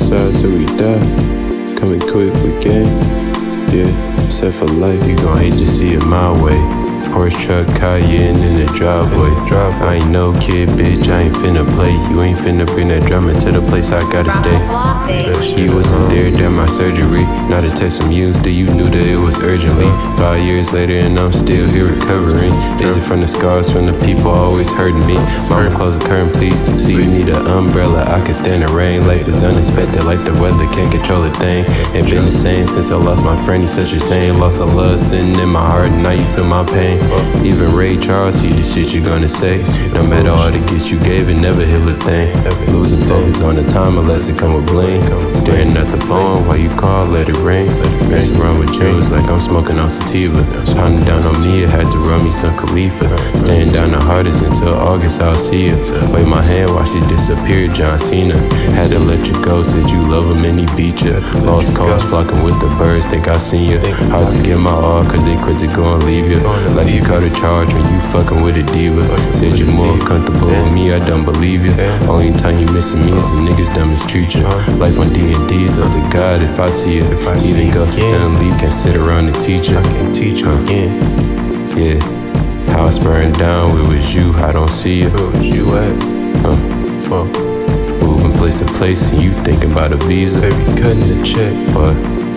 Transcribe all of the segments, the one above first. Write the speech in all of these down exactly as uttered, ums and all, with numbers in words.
side till we die. Coming quick with gang. Yeah, set for life. You gon' hate to see it my way. Porsche truck, Cayenne in the driveway. I ain't no kid, bitch, I ain't finna play. You ain't finna bring that drama to the place I gotta stay. You wasn't there during my surgery. Not a text from you, still you knew that it was urgently. Five years later and I'm still here recovering. Days from the scars from the people always hurting me. Mama, close the curtain, please. See, you need an umbrella, I can stand the rain. Life is unexpected, like the weather, can't control a thing. Ain't been the same since I lost my friend, he's such a shame. Lost a love sitting in my heart, now you feel my pain. Even Ray Charles see the shit you gonna say. No matter all the gifts you gave, it never heal a thing. Losing focus on the time unless it come with bling. Staring at the phone while you call, let it ring. Messing around with Jews like I'm smoking on sativa. Pounding down on me, I had to run me some Khalifa. Staying down the hardest until August, I'll see you. Wave my hand while she disappeared, John Cena. Had to let you go, said you love him and he beat you. Lost calls, flocking with the birds, think I seen you. Hard to get my all, cause they quit to go and leave you. Like you caught a charge when you fucking with a diva. Said you're more comfortable with me, I don't believe you. Only time you missing me is the niggas dumb mistreat you. Life on D and D, so to God if I see it. Even ghosts and family can't sit around and teach you. I can teach you again. Yeah, house burned down, where was you? I don't see you. Where was you at? Huh? Huh? Moving place to place and you thinking about a visa. Baby, cutting the check, but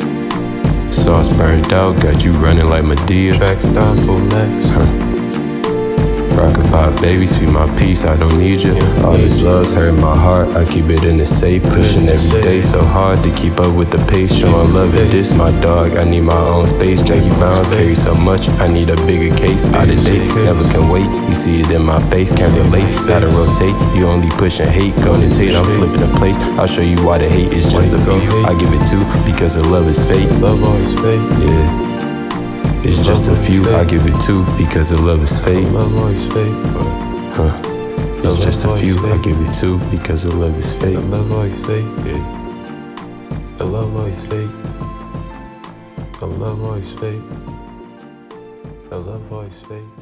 sauce burned out, got you running like Madea. Track stop, full max. Huh? Rocket pop, baby, sweet my peace, I don't need you. All this love's hurt my heart, I keep it in the safe. Pushing every day so hard to keep up with the pace. Showing love and this my dog, I need my own space. Jackie Brown carry so much, I need a bigger case. Out of date, never can wait, you see it in my face. Can't relate, gotta rotate, you only pushing hate. Golden Tate, I'm flipping the place. I'll show you why the hate is just a few. I give it two, because the love is fake. Love always fake, yeah. It's just a few, I give it two, because the love is fake. Love always fake. Huh. It's just a few, I give it two, because the love is fake. The love always fake. Yeah. The love always fake. The love always fake. The love always fake.